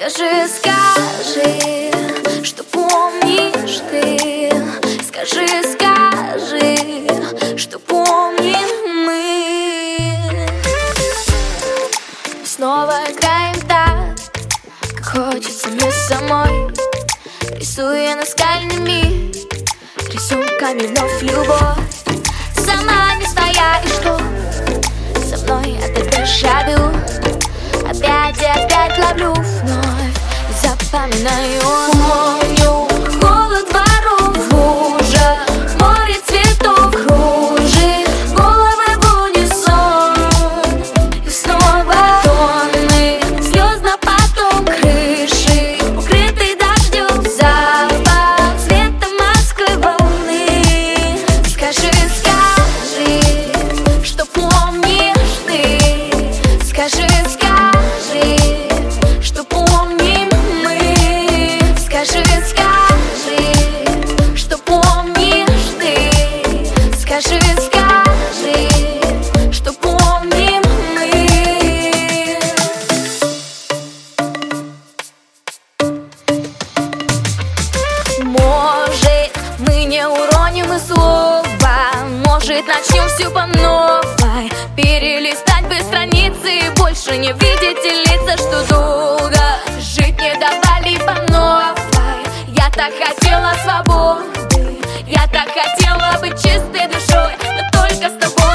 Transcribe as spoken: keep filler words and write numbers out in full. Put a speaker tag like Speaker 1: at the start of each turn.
Speaker 1: Скажи, скажи, что помнишь ты. Скажи, скажи, что помним мы. Снова играем так, как хочется мне самой, рисуя наскальными рисунками вновь любовь. Сама не своя, и что со мной опять дежавю. Опять и опять ловлю вновь и запоминаю. Помню холод дворов, лужа, море цветов кружит головы в унисон. И снова тонны слез на потом крыши, укрытый дождем, запах цвета морской волны. Скажи, скажи, что помнишь ты. Скажи, скажи, что помним мы. Скажи, скажи, что помнишь ты. Скажи, скажи, что помним мы. Может, мы не уроним и слова, может, начнем все по новой, перелистать бы страницы и больше не видеть и лица, что долго жить не давали по новой. Я так хотела свободы, я так хотела быть чистой душой, но только с тобой.